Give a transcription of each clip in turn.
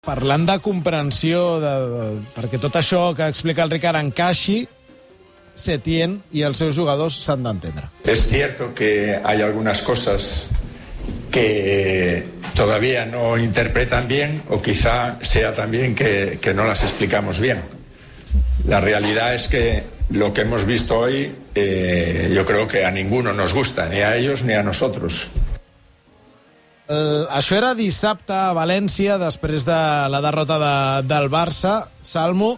Parlant de comprensió, perquè tot això que explica el Ricard encaixi, Setién y els seus jugadors s'han d'entendre. Es cierto que hay algunas cosas que todavía no interpretan bien, o quizá sea también que no las explicamos bien. La realidad es que lo que hemos visto hoy, yo creo que a ninguno nos gusta, ni a ellos ni a nosotros. Això era dissabte a València, després de la derrota del Barça. Salmo,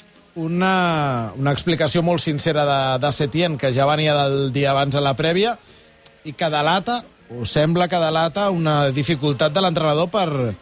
una explicació molt sincera de Setién, que ja venia del dia abans a la prèvia, i que delata, o sembla que delata, una dificultat de l'entrenador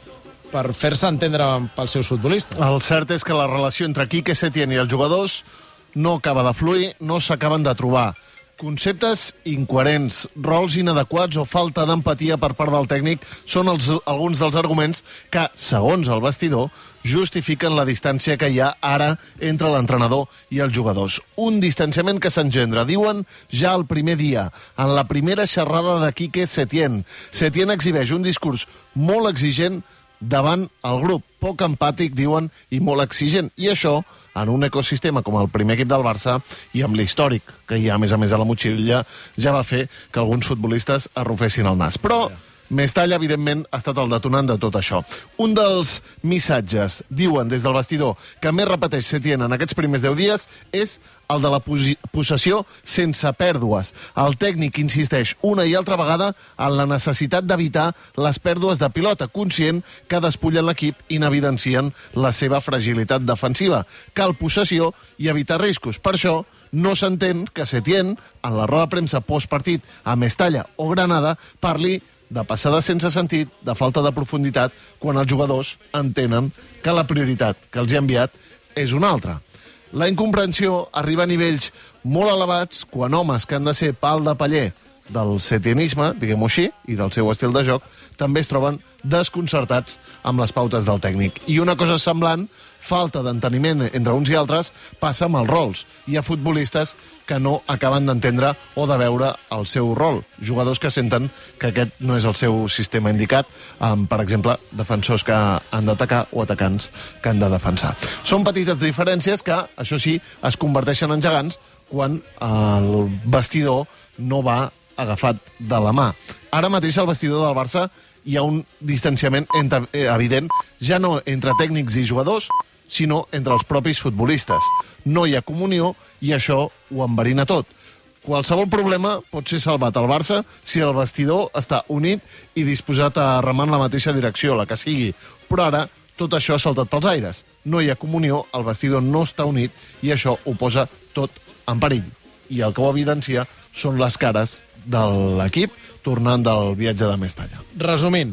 per fer-se entendre pels seus futbolistes. El cert és que la relació entre Quique Setién i els jugadors no acaba de fluir, no s'acaben de trobar. Conceptes incoherents, rols inadequats o falta d'empatia per part del tècnic són alguns dels arguments que, segons el vestidor, justifiquen la distància que hi ha ara entre l'entrenador i els jugadors. Un distanciament que s'engendra, diuen, ja el primer dia, en la primera xerrada de Quique Setién. Setién exhibeix un discurs molt exigent davant el grup, poc empàtic, diuen, i molt exigent. I això, en un ecosistema com el primer equip del Barça i amb l'històric que hi ha, a més a la motxilla, ja va fer que alguns futbolistes arrufessin el nas. Però Mestalla, evidentment, ha estat el detonant de tot això. Un dels missatges, diuen des del vestidor, que més repeteix Setién en aquests primers 10 dies és el de la possessió sense pèrdues. El tècnic insisteix una i altra vegada en la necessitat d'evitar les pèrdues de pilota, conscient que despullen l'equip i n'evidencien la seva fragilitat defensiva. Cal possessió i evitar riscos. Per això, no s'entén que Setién, en la roda de premsa postpartit a Mestalla o Granada, parli de passada sense sentit, de falta de profunditat, quan els jugadors entenen que la prioritat que els ha enviat és una altra. La incomprensió arriba a nivells molt elevats quan homes que han de ser pal de paller del setienisme, diguem-ho així, i del seu estil de joc, també es troben desconcertats amb les pautes del tècnic. I una cosa semblant, falta d'enteniment entre uns i altres, passa amb els rols. Hi ha futbolistes que no acaben d'entendre o de veure el seu rol. Jugadors que senten que aquest no és el seu sistema indicat, amb, per exemple, defensors que han d'atacar o atacants que han de defensar. Són petites diferències que, això sí, es converteixen en gegants quan el vestidor no va agafat de la mà. Ara mateix al vestidor del Barça hi ha un distanciament evident, ja no entre tècnics i jugadors, sinó entre els propis futbolistes. No hi ha comunió i això ho enverina tot. Qualsevol problema pot ser salvat al Barça si el vestidor està unit i disposat a remar en la mateixa direcció, la que sigui. Però ara tot això ha saltat pels aires. No hi ha comunió, el vestidor no està unit i això ho posa tot en perill. I el que ho evidencia són les cares de l'equip tornant del viatge de Mestalla. Resumint,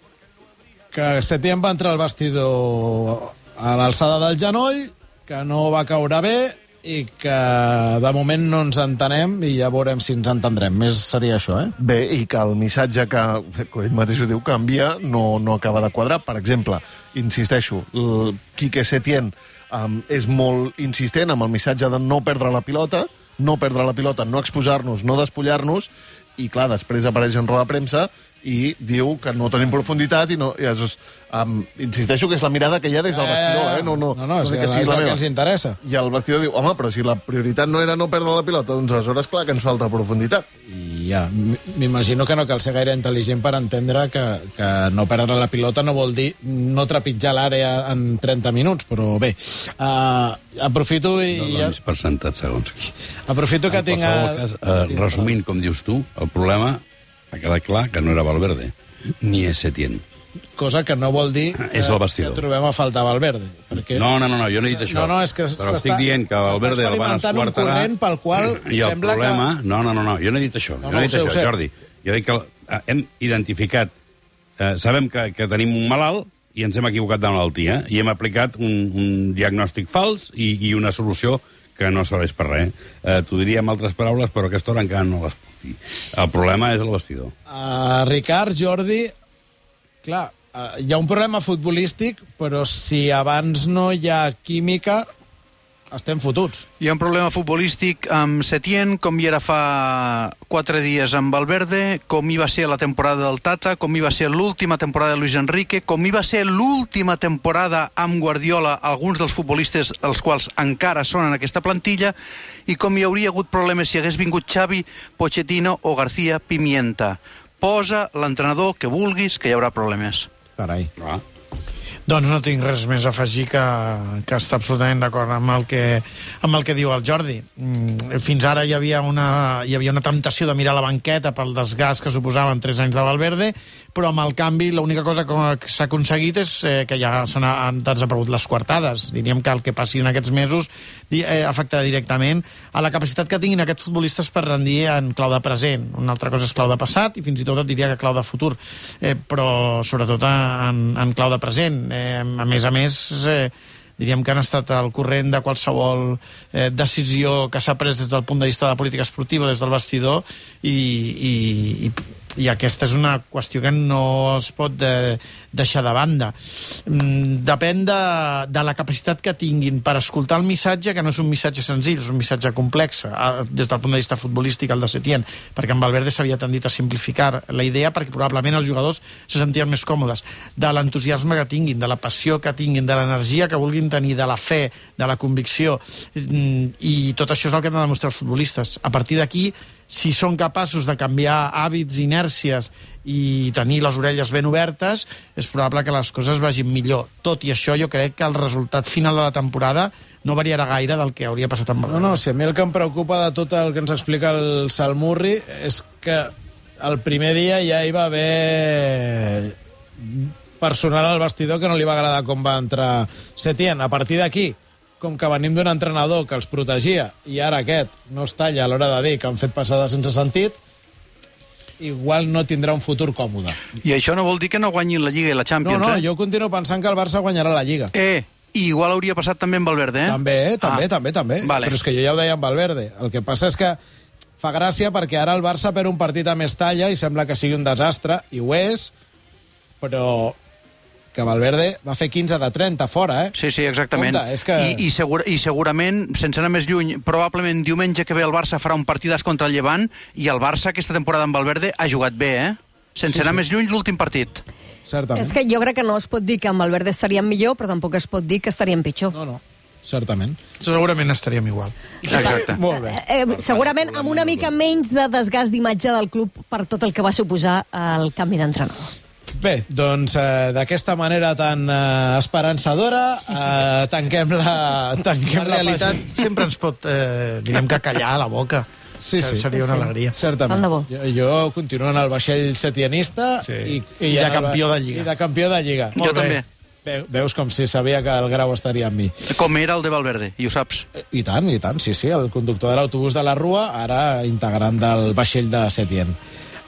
que Setién va entrar al vestidor a l'alçada del genoll, que no va caure bé i que de moment no ens entenem i ja veurem si ens entendrem. Més seria això, eh? Bé, i que el missatge que ell mateix ho diu que envia no acaba de quadrar. Per exemple, insisteixo, el Quique Setién és molt insistent amb el missatge de no perdre la pilota, no exposar-nos, no despullar-nos, i clar, després apareix en roda de premsa i diu que no tenim profunditat i insisteixo que és la mirada que hi ha des del vestidor, No, és el que ens interessa. I el vestidor diu, home, però si la prioritat no era no perdre la pilota, doncs aleshores clar que ens falta profunditat. I ja, m'imagino que no cal ser gaire intel·ligent per entendre que no perdre la pilota no vol dir no trepitjar l'àrea en 30 minuts, però bé, aprofito i... No donis per sentat, segons qui. Aprofito que tinc... Resumint, com dius tu, el problema ha quedat clar que no era Valverde, ni és Setién. Cosa que no vol dir és el vestidor. Que trobem a faltar Valverde. Perquè... No, jo no he dit això. No, és que però estic dient que Valverde el van esquarterar... un corrent pel qual i el sembla problema... que... No, jo no he dit això. Jo no he dit això, Jordi. Jo dic que hem identificat... sabem que tenim un malalt i ens hem equivocat de malaltia i hem aplicat un diagnòstic fals i una solució que no serveix per res. T'ho diria amb altres paraules, però a aquesta hora encara no les puc dir. El problema és el vestidor. Ricard, Jordi, clar, hi ha un problema futbolístic, però si abans no hi ha química, estem fotuts. Hi ha un problema futbolístic amb Setién, com hi era fa 4 dies amb Valverde, com hi va ser la temporada del Tata, com hi va ser l'última temporada de Luis Enrique, com hi va ser l'última temporada amb Guardiola, alguns dels futbolistes els quals encara són en aquesta plantilla, i com hi hauria hagut problemes si hagués vingut Xavi, Pochettino o García Pimienta. Posa l'entrenador que vulguis, que hi haurà problemes. Carai. Doncs no tinc res més a afegir que està absolutament d'acord amb el que diu el Jordi. Fins ara hi havia una temptació de mirar la banqueta pel desgast que suposaven 3 anys de Valverde, però amb el canvi l'única cosa que s'ha aconseguit és que ja s'han desaparegut les coartades. Diríem que el que passi en aquests mesos afectarà directament a la capacitat que tinguin aquests futbolistes per rendir en clau de present. Una altra cosa és clau de passat i fins i tot et diria que clau de futur, però sobretot en clau de present. A més, diríem que han estat al corrent de qualsevol decisió que s'ha pres des del punt de vista de la política esportiva, des del vestidor, i aquesta és una qüestió que no es pot deixar de banda. Depèn de la capacitat que tinguin per escoltar el missatge, que no és un missatge senzill, és un missatge complex, des del punt de vista futbolístic, el de Setién, perquè en Valverde s'havia tendit a simplificar la idea perquè probablement els jugadors se sentien més còmodes. De l'entusiasme que tinguin, de la passió que tinguin, de l'energia que vulguin tenir, de la fe, de la convicció, i tot això és el que han de demostrar els futbolistes. A partir d'aquí, si són capaços de canviar hàbits, inèrcies i tenir les orelles ben obertes, és probable que les coses vagin millor. Tot i això, jo crec que el resultat final de la temporada no variarà gaire del que hauria passat amb Valverde. No, si a mi el que em preocupa de tot el que ens explica el Salmurri és que el primer dia ja hi va haver personal al vestidor que no li va agradar com va entrar Setién. A partir d'aquí, com que venim d'un entrenador que els protegia i ara aquest no es talla a l'hora de dir que han fet passada sense sentit, igual no tindrà un futur còmode. I això no vol dir que no guanyin la Lliga i la Champions, No, jo continuo pensant que el Barça guanyarà la Lliga. I igual hauria passat també amb Valverde, També. Vale. Però és que jo ja ho deia amb Valverde. El que passa és que fa gràcia perquè ara el Barça perd un partit a Mestalla i sembla que sigui un desastre, i ho és, però que Valverde va fer 15 de 30 fora, Sí, exactament. Compte, és que... I segurament, sense anar més lluny, probablement diumenge que ve el Barça farà un partidàs contra el Llevant, i el Barça aquesta temporada amb Valverde ha jugat bé, Sense anar més lluny, l'últim partit. Certament. És que jo crec que no es pot dir que amb Valverde estaríem millor, però tampoc es pot dir que estaríem pitjor. No, certament. Segurament estaríem igual. Exacte. Molt bé. Segurament amb una mica menys de desgast d'imatge del club per tot el que va suposar el canvi d'entrenador. Bé, doncs d'aquesta manera tan esperançadora tanquem la realitat sempre ens pot, diríem que callar a la boca. Sí. Seria una alegria. Certament. Jo continuo en el vaixell setienista i de campió de Lliga. I de campió de Lliga. Jo també. Veus com si sabia que el Grau estaria amb mi. Com era el de Valverde, i ho saps. I tant, sí, el conductor de l'autobús de la Rua, ara integrant del vaixell de Setién.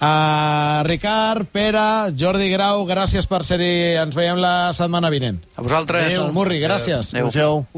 Ricard, Pere, Jordi Grau, gràcies per ser-hi. Ens veiem la setmana vinent. A vosaltres. Adéu, Murri, gràcies. Adéu.